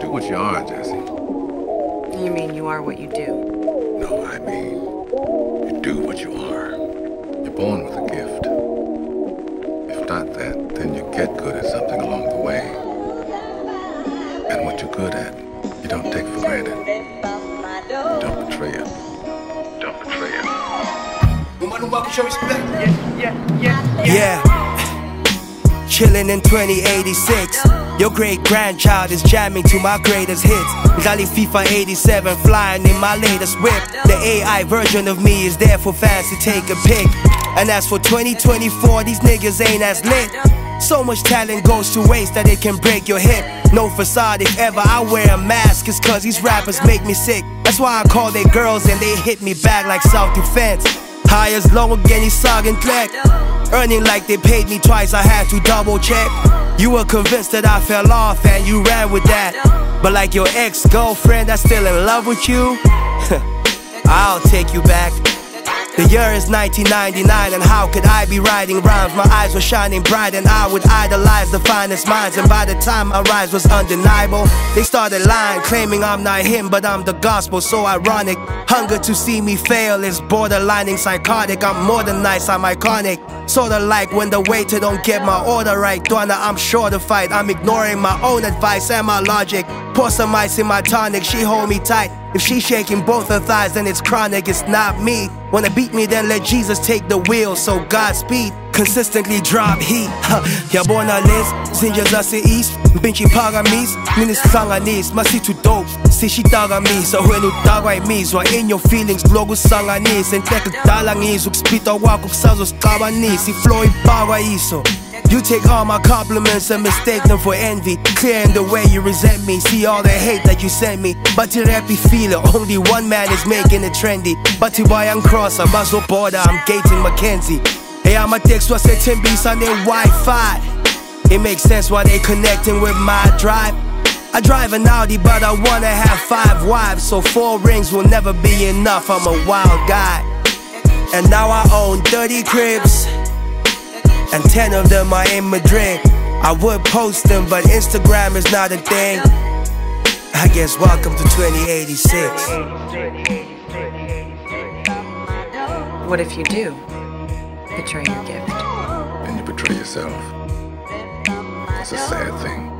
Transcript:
do what you are, Jesse. You mean you are what you do? No, I mean, you do what you are. You're born with a gift. If not that, then you get good at something along the way. And what you're good at, you don't take for granted. You don't betray it. Don't betray it. Yeah. Chillin' in 2086. Your great-grandchild is jamming to my greatest hits. Gali FIFA 87 flying in my latest whip. The AI version of me is there for fans to take a pic. And as for 2024, these niggas ain't as lit. So much talent goes to waste that it can break your hip. No facade if ever I wear a mask, it's cause these rappers make me sick. That's why I call they girls and they hit me back like self-defense. High as low again, he's sagging clack. Earning like they paid me twice, I had to double check. You were convinced that I fell off and you ran with that. But like your ex-girlfriend that's still in love with you, I'll take you back. The year is 1999 and how could I be writing rhymes? My eyes were shining bright and I would idolize the finest minds. And by the time my rise was undeniable, they started lying, claiming I'm not him but I'm the gospel. So ironic, hunger to see me fail is borderlining psychotic. I'm more than nice, I'm iconic. Sorta like when the waiter don't get my order right. Donna, I'm sure to fight. I'm ignoring my own advice and my logic. Pour some ice in my tonic, she hold me tight. If she's shaking both her thighs, then it's chronic, it's not me. Wanna beat me, then let Jesus take the wheel. So Godspeed, consistently drop heat. Yabona Liz, Zinja Zase East, Binchi Pagamis, Minis Sanganis, Masitu dope, Sishi Tagamis, so when you tagay mis, or in your feelings, Logo Sanganis, and take a dalangis, Spita Wakuk Sazos Kabanis, si Floyd Bagaiso. You take all my compliments and mistake them for envy. Clear in the way you resent me. See all the hate that you send me. But you happy feel it. Only one man is making it trendy. But you buy and cross, I'm Bazo Border, I'm Gating Mackenzie. Hey, I'm a text what's a 10 beats on their Wi-Fi. It makes sense why they connecting with my drive. I drive an Audi, but I wanna have 5 wives. So 4 rings will never be enough. I'm a wild guy. And now I own 30 cribs. And 10 of them are in Madrid. I would post them, but Instagram is not a thing. I guess welcome to 2086. What if you do betray your gift? And you betray yourself. It's a sad thing.